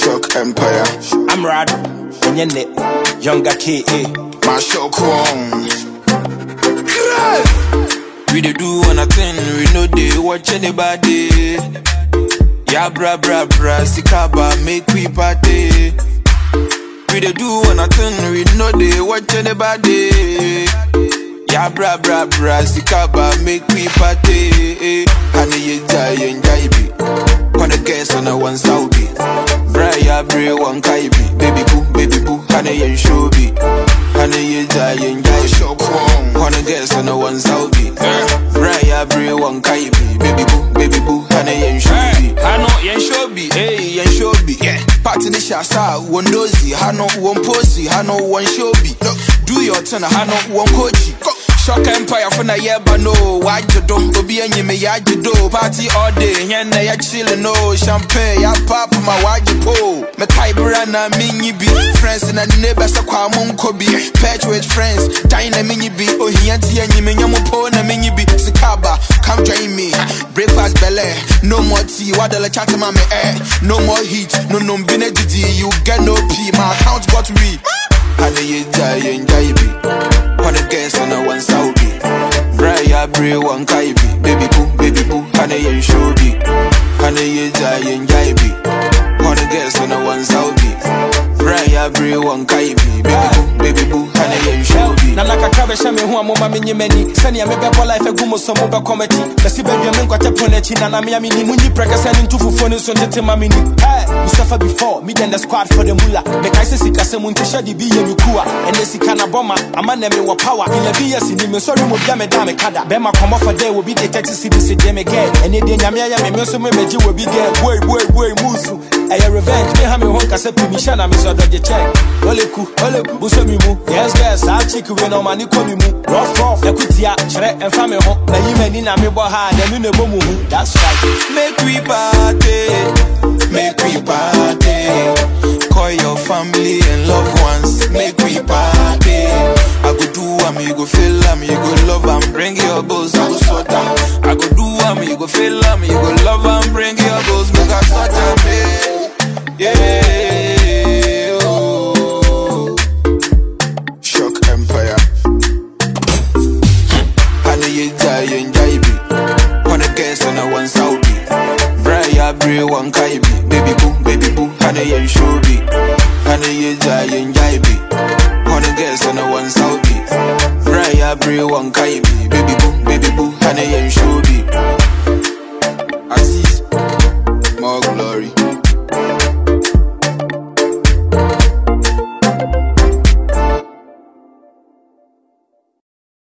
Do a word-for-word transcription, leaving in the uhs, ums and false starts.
Shock Empire. I'm Rad, Onyene, Younger K A. My show Kwong. We dey do one thing, we know they watch anybody. Ya bra bra bra, sikaba make we party. We dey do one thing, we know they watch anybody. Ya bra bra bra, sikaba make we party. Honey ye die and jaibi, wanna guess on a one Saudi. Bra ya bre one kaibi, baby boo, baby boo, honey and shobi. Honey ye die and jaibi, show Kwong. wanna guess on a one Saudi. Bra ya bre one kaibi, baby boo, baby boo, honey and shobi. I know yen shobi, hey yen shobi, yeah. Party ni shasa, one dozy, I know one posy, I know one shobi. Do your turn, I know one koji. Shock Empire for na yeba no. Why you do? Obi enye me ya do. Party all day, yen na ya chillin' no. Champagne ya pop my why you po. Me kai brana mini bi. Friends and neighbors a kwa munko bi. Patch with friends, dine na mini bi. Oh hianti enye me nyamu po na mini bi. Sikaba, come join me. Breakfast belle, no more tea. Wadala chat ma me eh. No more heat, no no bine didi. You get no pee, my account got we. Honey ye die and jaibi, wanna guess on a one Saudi. Bra ya bre one kaibi, baby boo, baby boo, honey and shobi. Honey ye die and jaibi, wanna guess on a one Saudi. Bra ya bre one kaibi, baby boo, baby boo, honey and shobi. Nana kakabe shame hu amoma menye mani. Sani amebe bola ife gumo so mo be comedy. Besi bedwe men kwate ponechi na na me amini munyi preka sani ntufu phone so ntete mamini. Hey, we suffer before me then the squad for the mula. Me kai se sika se munte shadi bi ye mikuwa. Ene sika na bomba ama na me wo power. eleven years ni me sorry mo bia me da me kada. Be ma come for there will be the thirty cities de me get. Ene de nyame ya me me so me beji will be get. Boy boy boy musu. Aya revenge me ha me hon kase permission na me so dodge check. Oleku oleku buso mi mu. Yes yes I chick we no mani komi mu. Rough rough ekutia chere emfa me ho. Na yimani na me bo ha na me no bo mu. That's right. Make we party, make we party. Call your family and loved ones, make we party. I go do am, you go feel am, you go love am, bring your bills, I go sort am. I go do am, you go feel am, you go love am, bring your bills, make I sort am, yeah. Oh. Shock Empire. Honey ye die and jaibi, wanna guess on a one Saudi. Bra ya bre one kaibi, baby boo, baby boo, honey and shobi. Honey ye die and jaibi, wanna guess on a one Saudi. Bra ya bre one kaibi, baby boo, baby boo, honey and shobi.